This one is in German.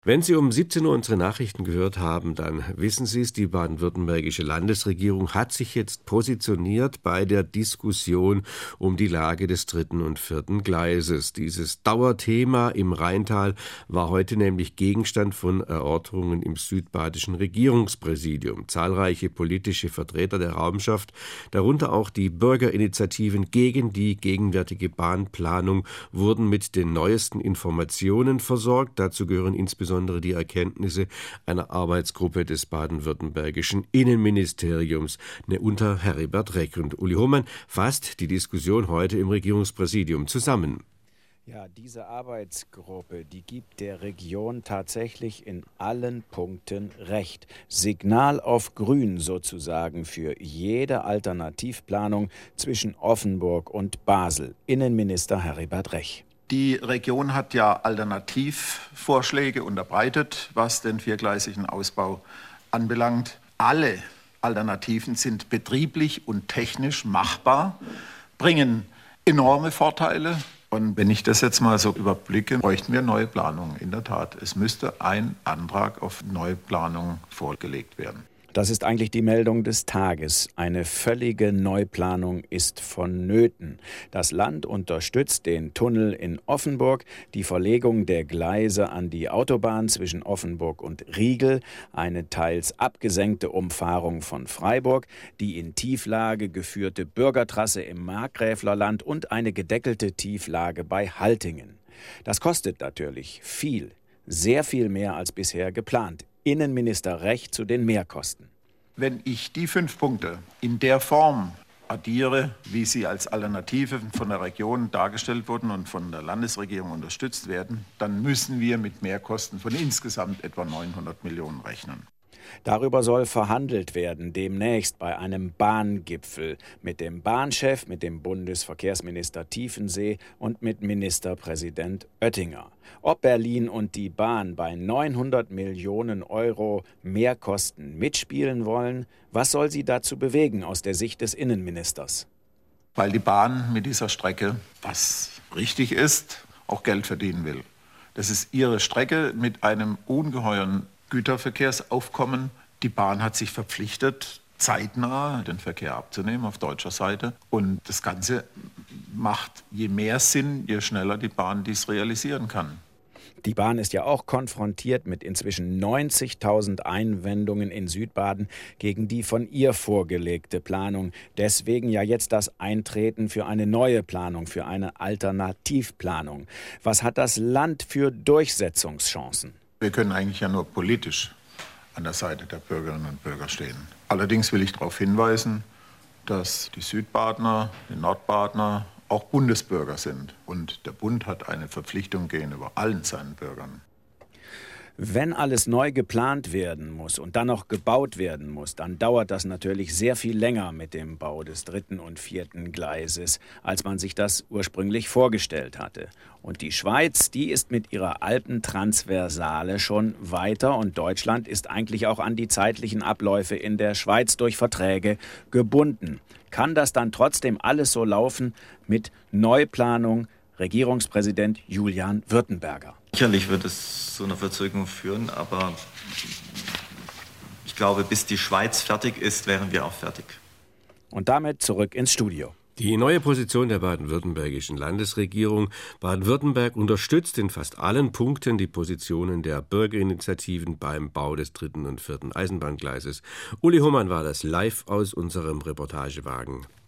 Wenn Sie um 17 Uhr unsere Nachrichten gehört haben, dann wissen Sie es, die baden-württembergische Landesregierung hat sich jetzt positioniert bei der Diskussion um die Lage des dritten und vierten Gleises. Dieses Dauerthema im Rheintal war heute nämlich Gegenstand von Erörterungen im südbadischen Regierungspräsidium. Zahlreiche politische Vertreter der Raumschaft, darunter auch die Bürgerinitiativen gegen die gegenwärtige Bahnplanung, wurden mit den neuesten Informationen versorgt. Dazu gehören insbesondere die Erkenntnisse einer Arbeitsgruppe des baden-württembergischen Innenministeriums unter Heribert Reck. Und Uli Hohmann fasst die Diskussion heute im Regierungspräsidium zusammen. Ja, diese Arbeitsgruppe, die gibt der Region tatsächlich in allen Punkten recht. Signal auf Grün sozusagen für jede Alternativplanung zwischen Offenburg und Basel. Innenminister Heribert Reck. Die Region hat ja Alternativvorschläge unterbreitet, was den viergleisigen Ausbau anbelangt. Alle Alternativen sind betrieblich und technisch machbar, bringen enorme Vorteile. Und wenn ich das jetzt mal so überblicke, bräuchten wir neue Planungen. In der Tat, es müsste ein Antrag auf neue Planung vorgelegt werden. Das ist eigentlich die Meldung des Tages. Eine völlige Neuplanung ist vonnöten. Das Land unterstützt den Tunnel in Offenburg, die Verlegung der Gleise an die Autobahn zwischen Offenburg und Riegel, eine teils abgesenkte Umfahrung von Freiburg, die in Tieflage geführte Bürgertrasse im Markgräflerland und eine gedeckelte Tieflage bei Haltingen. Das kostet natürlich viel, sehr viel mehr als bisher geplant. Innenminister Reck zu den Mehrkosten. Wenn ich die 5 Punkte in der Form addiere, wie sie als Alternative von der Region dargestellt wurden und von der Landesregierung unterstützt werden, dann müssen wir mit Mehrkosten von insgesamt etwa 900 Millionen rechnen. Darüber soll verhandelt werden, demnächst bei einem Bahngipfel mit dem Bahnchef, mit dem Bundesverkehrsminister Tiefensee und mit Ministerpräsident Oettinger. Ob Berlin und die Bahn bei 900 Millionen Euro Mehrkosten mitspielen wollen, was soll sie dazu bewegen aus der Sicht des Innenministers? Weil die Bahn mit dieser Strecke, was richtig ist, auch Geld verdienen will. Das ist ihre Strecke mit einem ungeheuren Güterverkehrsaufkommen. Die Bahn hat sich verpflichtet, zeitnah den Verkehr abzunehmen auf deutscher Seite. Und das Ganze macht je mehr Sinn, je schneller die Bahn dies realisieren kann. Die Bahn ist ja auch konfrontiert mit inzwischen 90.000 Einwendungen in Südbaden gegen die von ihr vorgelegte Planung. Deswegen ja jetzt das Eintreten für eine neue Planung, für eine Alternativplanung. Was hat das Land für Durchsetzungschancen? Wir können eigentlich ja nur politisch an der Seite der Bürgerinnen und Bürger stehen. Allerdings will ich darauf hinweisen, dass die Südbadener, die Nordbadener auch Bundesbürger sind. Und der Bund hat eine Verpflichtung gegenüber allen seinen Bürgern. Wenn alles neu geplant werden muss und dann noch gebaut werden muss, dann dauert das natürlich sehr viel länger mit dem Bau des dritten und vierten Gleises, als man sich das ursprünglich vorgestellt hatte. Und die Schweiz, die ist mit ihrer Alpentransversale schon weiter und Deutschland ist eigentlich auch an die zeitlichen Abläufe in der Schweiz durch Verträge gebunden. Kann das dann trotzdem alles so laufen mit Neuplanung? Regierungspräsident Julian Württemberger. Sicherlich wird es zu einer Verzögerung führen, aber ich glaube, bis die Schweiz fertig ist, wären wir auch fertig. Und damit zurück ins Studio. Die neue Position der baden-württembergischen Landesregierung. Baden-Württemberg unterstützt in fast allen Punkten die Positionen der Bürgerinitiativen beim Bau des dritten und vierten Eisenbahngleises. Uli Hohmann war das live aus unserem Reportagewagen.